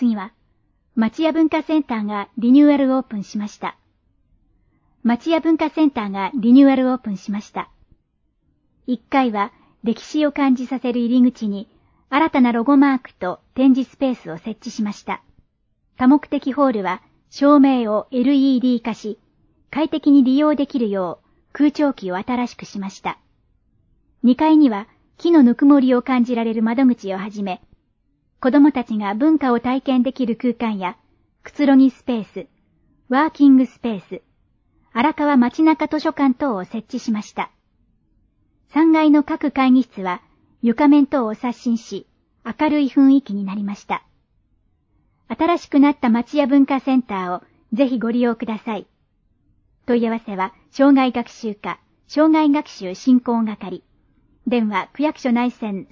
次は、町屋文化センターがリニューアルオープンしました。町屋文化センターがリニューアルオープンしました。1階は歴史を感じさせる入り口に新たなロゴマークと展示スペースを設置しました。多目的ホールは照明を LED 化し、快適に利用できるよう空調機を新しくしました。2階には木のぬくもりを感じられる窓口をはじめ、子供たちが文化を体験できる空間や、くつろぎスペース、ワーキングスペース、荒川街中図書館等を設置しました。3階の各会議室は床面等を刷新し、明るい雰囲気になりました。新しくなった町屋文化センターをぜひご利用ください。問い合わせは、障害学習課、障害学習振興係。電話、区役所内線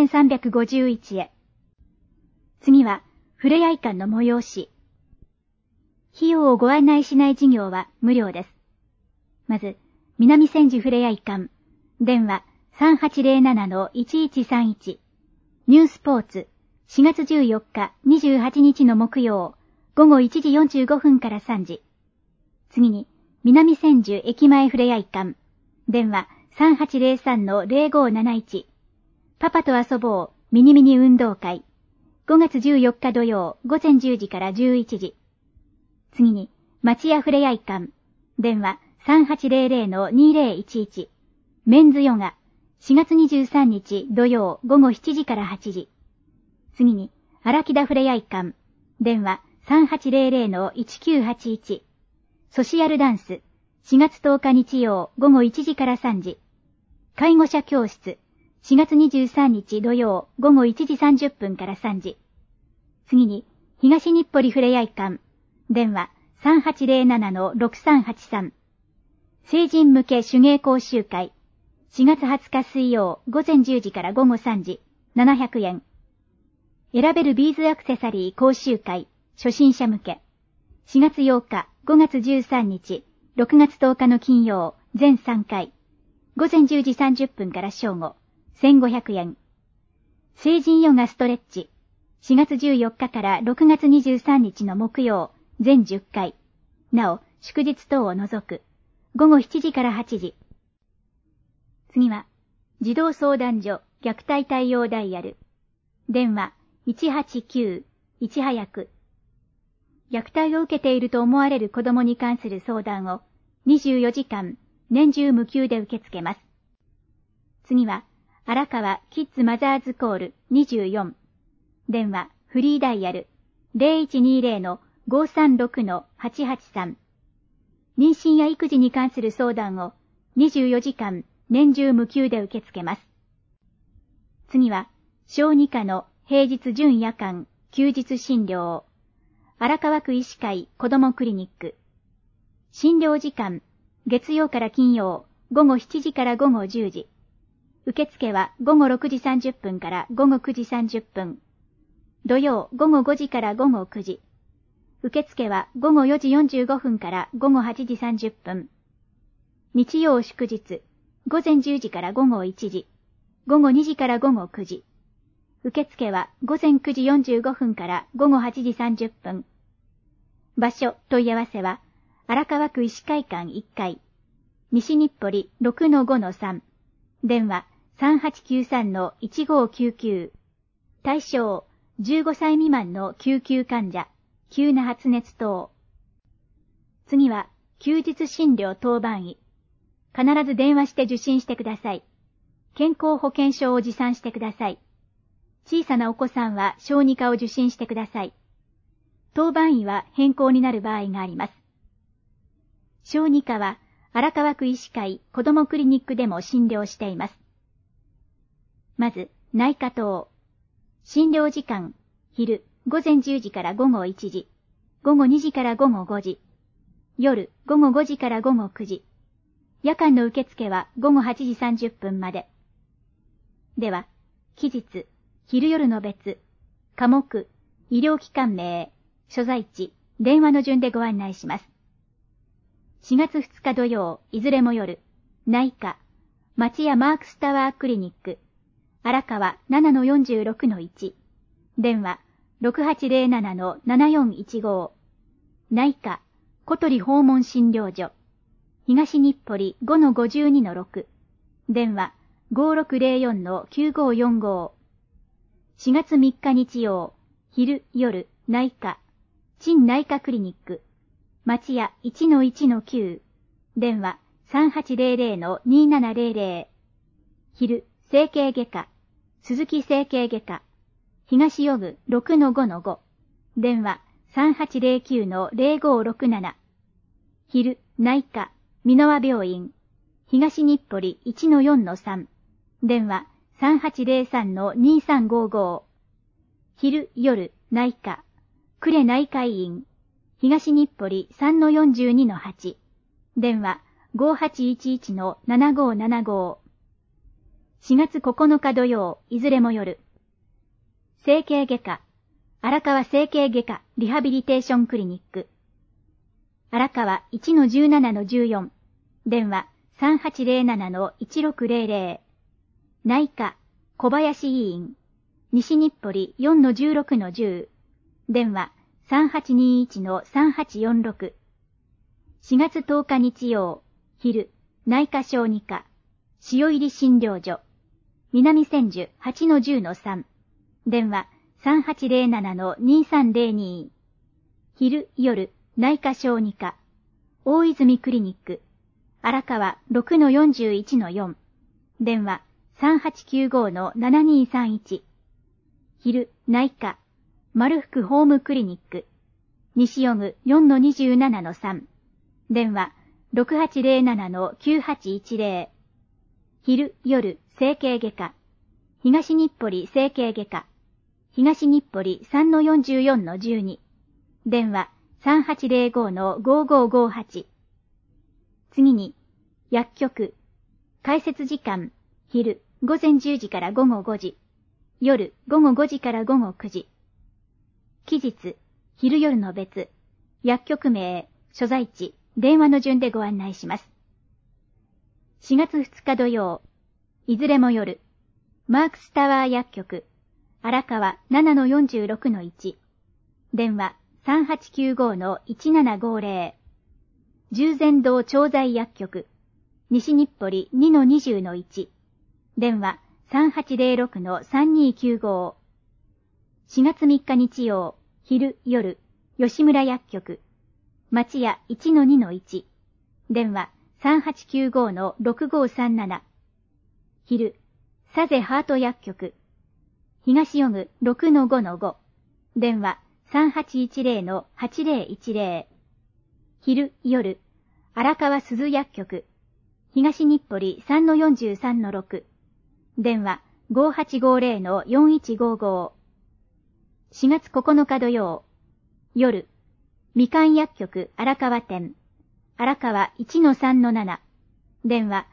3351へ。次は、ふれあい館の催し。費用をご案内しない事業は無料です。まず、南千住ふれあい館。電話、3807-1131。ニュースポーツ、4月14日、28日の木曜、午後1時45分から3時。次に、南千住駅前ふれあい館。電話、3803-0571。パパと遊ぼう、ミニミニ運動会。5月14日土曜、午前10時から11時。次に、町屋ふれあい館。電話、3800-2011。メンズヨガ。4月23日土曜、午後7時から8時。次に、荒木田ふれあい館。電話、3800-1981。ソシアルダンス。4月10日日曜、午後1時から3時。介護者教室。4月23日土曜、午後1時30分から3時。次に、東日暮里ふれあい館。電話、3807-6383。成人向け手芸講習会。4月20日水曜、午前10時から午後3時。700円。選べるビーズアクセサリー講習会。初心者向け。4月8日、5月13日、6月10日の金曜、全3回。午前10時30分から正午。1500円。成人ヨガストレッチ。4月14日から6月23日の木曜、全10回。なお、祝日等を除く。午後7時から8時。次は、児童相談所虐待対応ダイヤル。電話、189、いち早く。虐待を受けていると思われる子供に関する相談を24時間、年中無休で受け付けます。次は、荒川キッズマザーズコール24。電話、フリーダイヤル 0120-536-883。妊娠や育児に関する相談を24時間、年中無休で受け付けます。次は、小児科の平日準夜間、休日診療。荒川区医師会子どもクリニック。診療時間、月曜から金曜、午後7時から午後10時。受付は午後6時30分から午後9時30分。土曜午後5時から午後9時。受付は午後4時45分から午後8時30分。日曜祝日、午前10時から午後1時。午後2時から午後9時。受付は午前9時45分から午後8時30分。場所、問い合わせは、荒川区医師会館1階。西日暮里 6-5-3。電話、3893-1599。対象、15歳未満の救急患者、急な発熱等。次は、休日診療当番医。必ず電話して受診してください。健康保険証を持参してください。小さなお子さんは小児科を受診してください。当番医は変更になる場合があります。小児科は荒川区医師会子どもクリニックでも診療しています。まず、内科等。診療時間、昼、午前10時から午後1時、午後2時から午後5時、夜、午後5時から午後9時。夜間の受付は午後8時30分まで。では、期日、昼夜の別、科目、医療機関名、所在地、電話の順でご案内します。4月2日土曜、いずれも夜、内科、町屋マークスタワークリニック、荒川 7-46-1、電話 6807-7415、内科、小鳥訪問診療所、東日暮里 5-52-6、電話 5604-9545、4月3日日曜、昼夜、内科、陳内科クリニック、町屋 1-1-9、電話 3800-2700、昼、整形外科、鈴木整形外科、東予部 6-5-5、電話 3809-0567、昼、内科、箕輪病院、東日暮里 1-4-3、電話 3803-2355、昼、夜、内科、呉内科医院、東日暮里 3-42-8、電話 5811-7575、4月9日土曜、いずれも夜。整形外科、荒川整形外科リハビリテーションクリニック。荒川 1-17-14、電話 3807-1600。内科、小林医院、西日暮里 4-16-10、電話 3821-3846。4月10日日曜、昼、内科小児科、塩入り診療所、南千住 8-10-3、電話 3807-2302。昼、夜、内科小児科、大泉クリニック、荒川 6-41-4、電話 3895-7231。昼、内科、丸福ホームクリニック、西予具 4-27-3、電話 6807-9810。昼、夜、整形外科、東日暮里整形外科、東日暮里 3-44-12、電話 3805-5558。次に、薬局、開設時間、昼、午前10時から午後5時、夜、午後5時から午後9時。期日、昼夜の別、薬局名、所在地、電話の順でご案内します。4月2日土曜、いずれも夜、マークスタワー薬局、荒川 7-46-1、電話 3895-1750。十全堂調剤薬局、西日暮里 2-20-1、電話 3806-3295。4月3日日曜、昼夜、吉村薬局、町屋 1-2-1、電話 3895-6537。昼、佐世ハート薬局、東予具 6-5-5、電話 3810-8010。昼、夜、荒川鈴薬局、東日暮里 3-43-6、電話 5850-4155。4月9日土曜、夜、みかん薬局荒川店、荒川 1-3-7、電話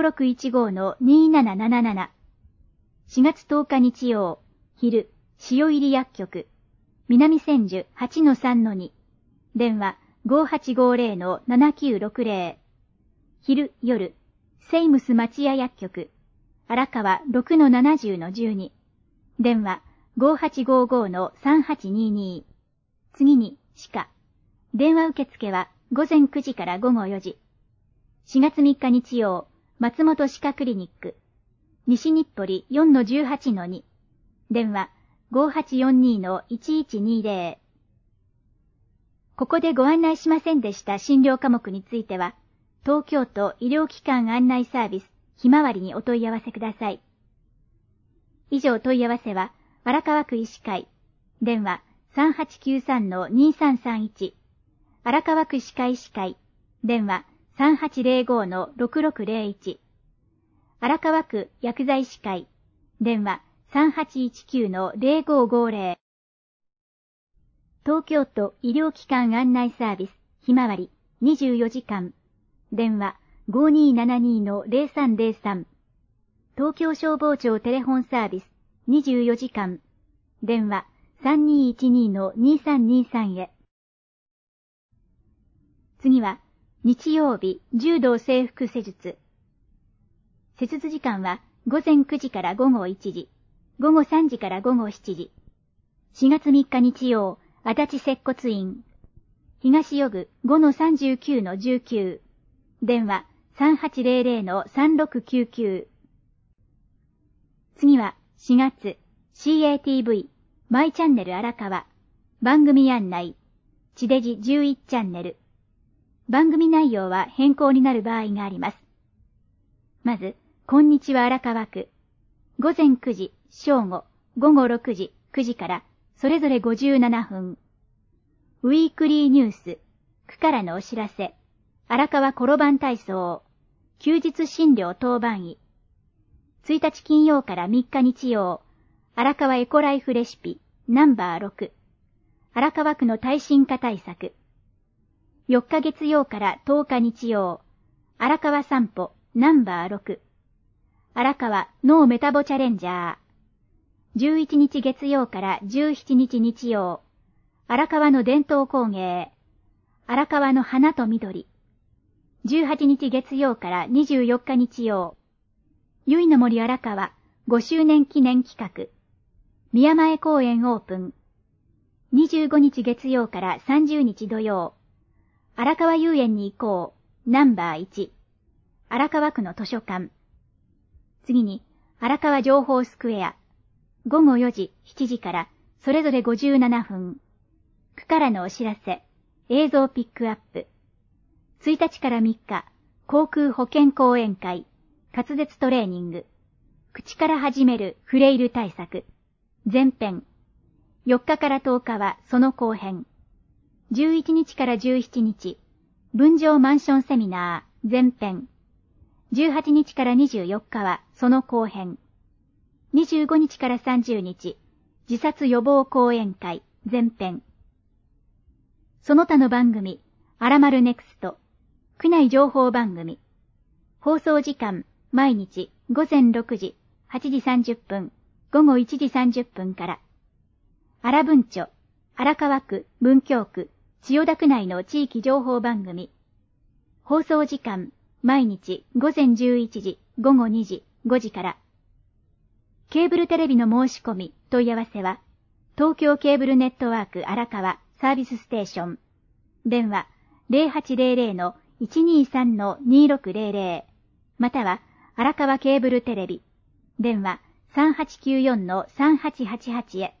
5615-2777。4月10日日曜、昼、塩入り薬局、南千住 8-3-2、電話 5850-7960。昼、夜、セイムス町屋薬局、荒川 6-70-12、電話 5855-3822。次に、歯科。電話受付は午前9時から午後4時。4月3日日曜、松本歯科クリニック、西日暮里 4-18-2、電話 5842-1120。ここでご案内しませんでした診療科目については、東京都医療機関案内サービスひまわりにお問い合わせください。以上問い合わせは、荒川区医師会、電話 3893-2331、荒川区歯科医師会、電話 3805-6601、荒川区薬剤師会、電話 3819-0550。東京都医療機関案内サービスひまわり24時間、電話 5272-0303。東京消防庁テレホンサービス24時間、電話 3212-2323 へ。次は、日曜日、柔道整復施術。施術時間は午前9時から午後1時、午後3時から午後7時。 4月3日日曜、足立接骨院。東予具 5-39-19。電話 3800-3699。次は4月 CATV マイチャンネル荒川番組案内地デジ11チャンネル。番組内容は変更になる場合があります。まず、こんにちは荒川区。午前9時、正午、午後6時、9時からそれぞれ57分。ウィークリーニュース、区からのお知らせ、荒川転番体操、休日診療当番医。1日金曜から3日日曜、荒川エコライフレシピ、ナンバー6。荒川区の耐震化対策。4日月曜から10日日曜、荒川散歩、ナンバー6。荒川ノーメタボチャレンジャー。11日月曜から17日日曜、荒川の伝統工芸、荒川の花と緑。18日月曜から24日日曜、ゆいの森荒川5周年記念企画、宮前公園オープン。25日月曜から30日土曜、荒川遊園に行こう、ナンバー1。荒川区の図書館。次に、荒川情報スクエア。午後4時、7時から、それぞれ57分。区からのお知らせ、映像ピックアップ。1日から3日、航空保健講演会、滑舌トレーニング。口から始めるフレイル対策。前編。4日から10日はその後編。11日から17日、分譲マンションセミナー、前編。18日から24日はその後編。25日から30日、自殺予防講演会、前編。その他の番組、あらまるネクスト、区内情報番組。放送時間、毎日、午前6時、8時30分、午後1時30分から。荒文町、荒川区、文京区、千代田区内の地域情報番組。放送時間、毎日、午前11時、午後2時、5時から。ケーブルテレビの申し込み、問い合わせは、東京ケーブルネットワーク荒川サービスステーション。電話 0800-123-2600 または荒川ケーブルテレビ。電話 3894-3888 へ。